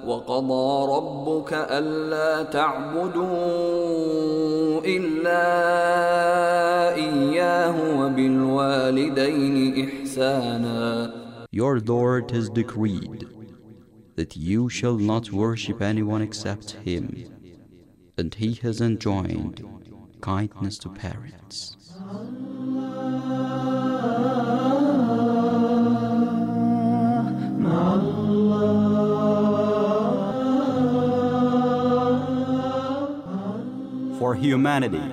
وقضى ربك ألا تعبدوا إلا إياه وبالوالدين إحسانا. Your Lord has decreed that you shall not worship anyone except Him, and He has enjoined kindness to parents. For humanity,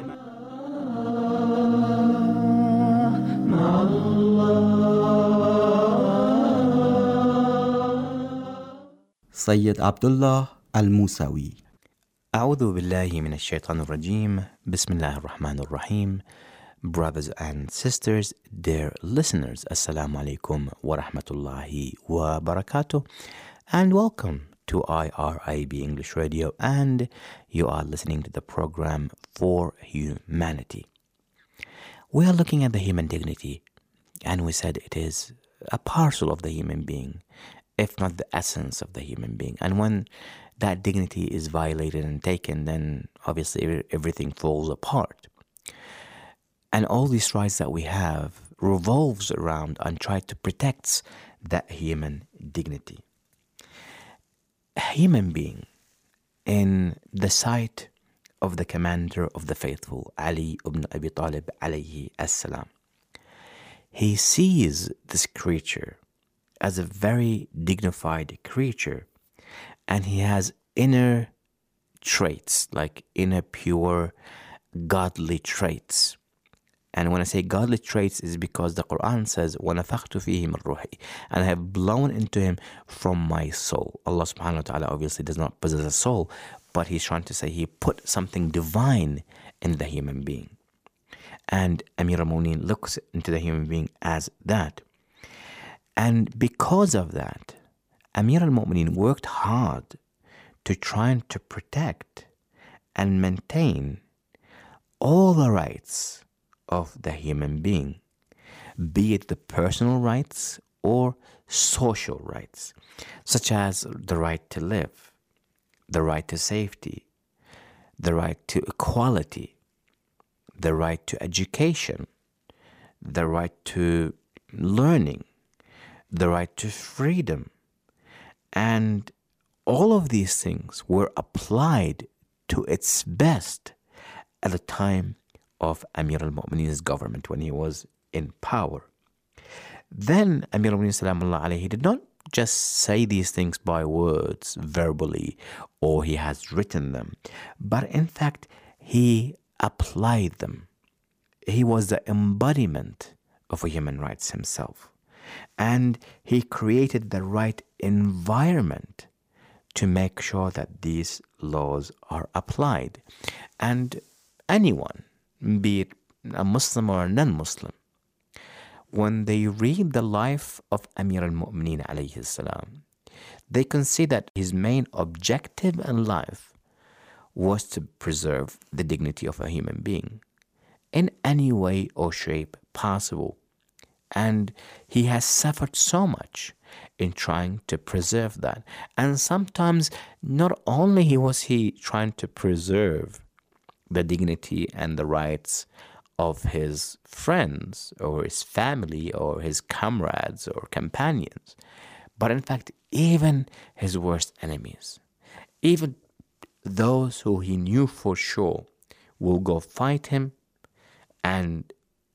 Sayyid Abdullah Al-Musawi. أعوذ بالله من الشيطان الرجيم. بسم الله الرحمن الرحيم. Brothers and sisters, dear listeners, Assalamu alaikum wa rahmatullahi wa barakatuh, and welcome to IRIB English Radio, and you are listening to the program For Humanity. We are looking at the human dignity, and we said it is a parcel of the human being, if not the essence of the human being. And when that dignity is violated and taken, then obviously everything falls apart. And all these rights that we have revolves around and try to protect that human dignity. A human being, in the sight of the commander of the faithful, Ali ibn Abi Talib alayhi as-salam, he sees this creature as a very dignified creature, and he has inner traits, like inner pure godly traits. And when I say godly traits, is because the Quran says, وَنَفَخْتُ فِيهِ مِنْ رُوحِي, and I have blown into him from my soul. Allah subhanahu wa ta'ala obviously does not possess a soul, but He's trying to say He put something divine in the human being. And Amir al-Mu'mineen looks into the human being as that. And because of that, Amir al-Mu'mineen worked hard to try and to protect and maintain all the rights of the human being, be it the personal rights or social rights, such as the right to live, the right to safety, the right to equality, the right to education, the right to learning, the right to freedom. And all of these things were applied to its best at the time of Amir al-Mu'mineen's government, when he was in power. Then Amir al-Mu'mineen salamullah alayhi did not just say these things by words, verbally, or he has written them, but in fact he applied them. He was the embodiment of human rights himself, and he created the right environment to make sure that these laws are applied. And anyone, be it a Muslim or a non-Muslim, when they read the life of Amir al-Mu'mineen alayhi salam, they can see that his main objective in life was to preserve the dignity of a human being in any way or shape possible. And he has suffered so much in trying to preserve that. And sometimes not only was he trying to preserve the dignity and the rights of his friends or his family or his comrades or companions, but in fact even his worst enemies, even those who he knew for sure will go fight him and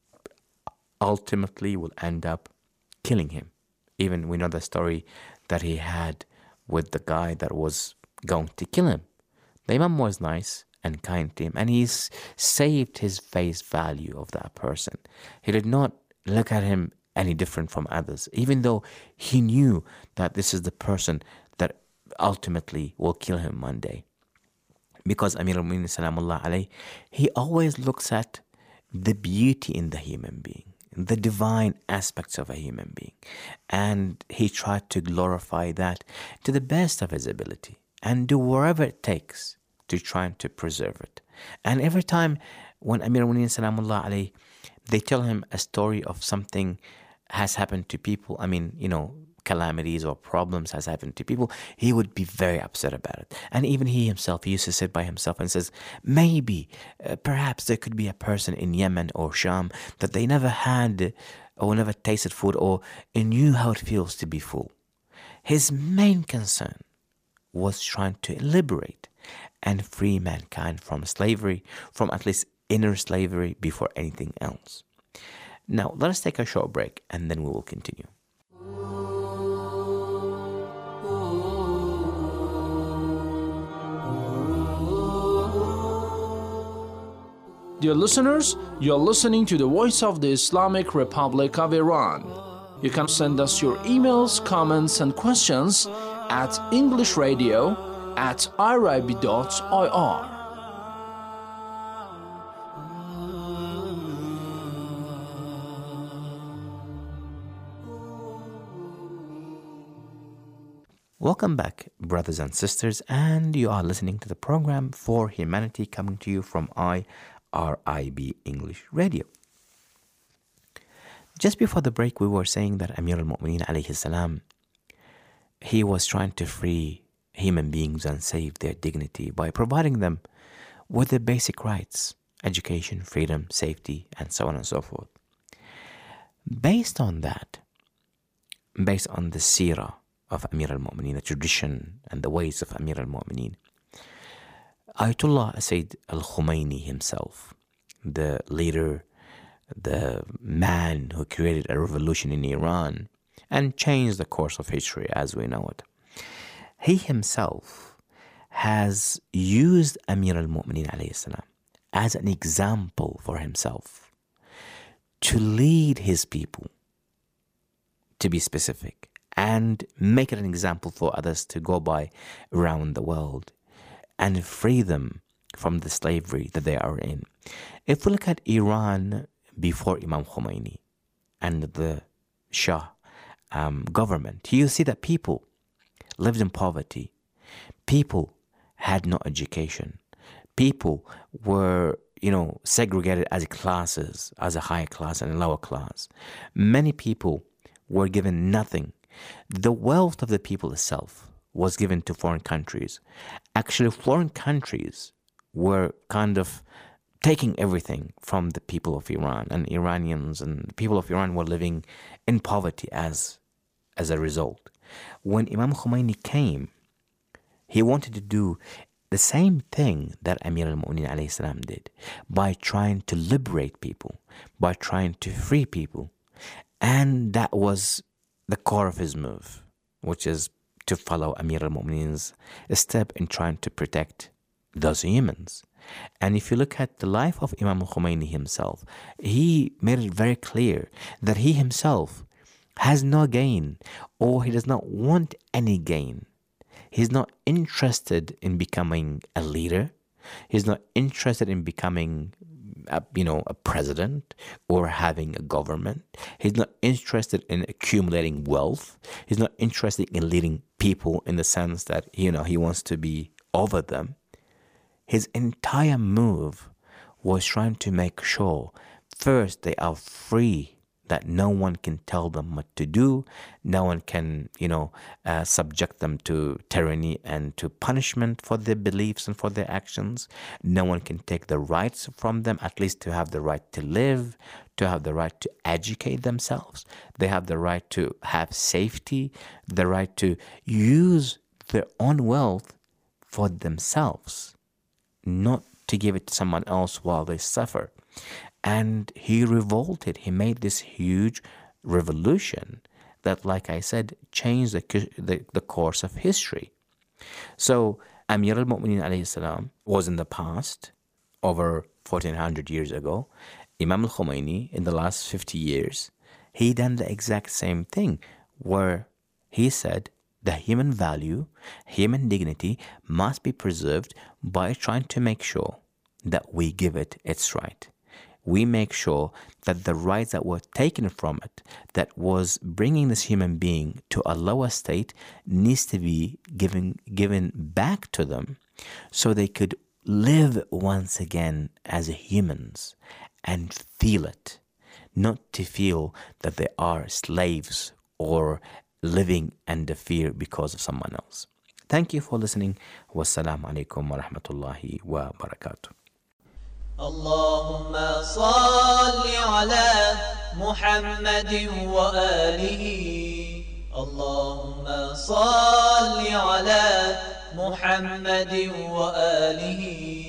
ultimately will end up killing him. Even we know the story that he had with the guy that was going to kill him. The Imam was nice and kind to him, and he saved his face value of that person. He did not look at him any different from others, even though he knew that this is the person that ultimately will kill him one day. Because Amir al-Mu'mineen salamullah alayhi, he always looks at the beauty in the human being, the divine aspects of a human being, and he tried to glorify that to the best of his ability and do whatever it takes to try to preserve it. And every time when Amir al-Mu'mineen salamullah alayhi, they tell him a story of something has happened to people, calamities or problems has happened to people, he would be very upset about it. And even he himself, he used to sit by himself and says, maybe, perhaps there could be a person in Yemen or Sham that they never had or never tasted food or knew how it feels to be full. His main concern was trying to liberate and free mankind from slavery, from at least inner slavery before anything else. Now, let us take a short break and then we will continue. Dear listeners, you're listening to the Voice of the Islamic Republic of Iran. You can send us your emails, comments, and questions at englishradio@irib.ir. Welcome back, brothers and sisters, and you are listening to the program For Humanity, coming to you from IRIB English Radio. Just before the break, we were saying that Amir al-Mu'mineen alayhi salam, he was trying to free human beings and save their dignity by providing them with the basic rights, education, freedom, safety, and so on and so forth. Based on that, based on the seerah of Amir al-Mu'mineen, the tradition and the ways of Amir al-Mu'mineen, Ayatollah Sayyid al-Khomeini himself, the leader, the man who created a revolution in Iran and changed the course of history as we know it, he himself has used Amir al-Mu'mineen alayhi salam as an example for himself to lead his people, to be specific, and make it an example for others to go by around the world and free them from the slavery that they are in. If we look at Iran before Imam Khomeini and the Shah government, you see that people lived in poverty. People had no education. People were, segregated as classes, as a higher class and a lower class. Many people were given nothing. The wealth of the people itself was given to foreign countries. Actually, foreign countries were kind of taking everything from the people of Iran, and Iranians and the people of Iran were living in poverty as a result. When Imam Khomeini came, he wanted to do the same thing that Amir al-Mu'mineen alayhi salam did by trying to liberate people, by trying to free people. And that was the core of his move, which is to follow Amir al-Mu'mineen's step in trying to protect those humans. And if you look at the life of Imam Khomeini himself, he made it very clear that he himself has no gain, or he does not want any gain. He's not interested in becoming a leader. He's not interested in becoming a president or having a government. He's not interested in accumulating wealth. He's not interested in leading people in the sense that, he wants to be over them. His entire move was trying to make sure, first, they are free, that no one can tell them what to do. No one can, subject them to tyranny and to punishment for their beliefs and for their actions. No one can take the rights from them, at least to have the right to live, to have the right to educate themselves. They have the right to have safety, the right to use their own wealth for themselves, not to give it to someone else while they suffer. And he revolted. He made this huge revolution that, like I said, changed the course of history. So Amir al-Mu'mineen alayhi salam was in the past, over 1400 years ago. Imam al-Khomeini, in the last 50 years, he done the exact same thing, where he said the human value, human dignity must be preserved by trying to make sure that we give it its right. We make sure that the rights that were taken from it, that was bringing this human being to a lower state, needs to be given back to them so they could live once again as humans and feel it, not to feel that they are slaves or living under fear because of someone else. Thank you for listening. Wassalamu alaikum wa rahmatullahi wa barakatuh. اللهم صل على محمد وآله اللهم صل على محمد وآله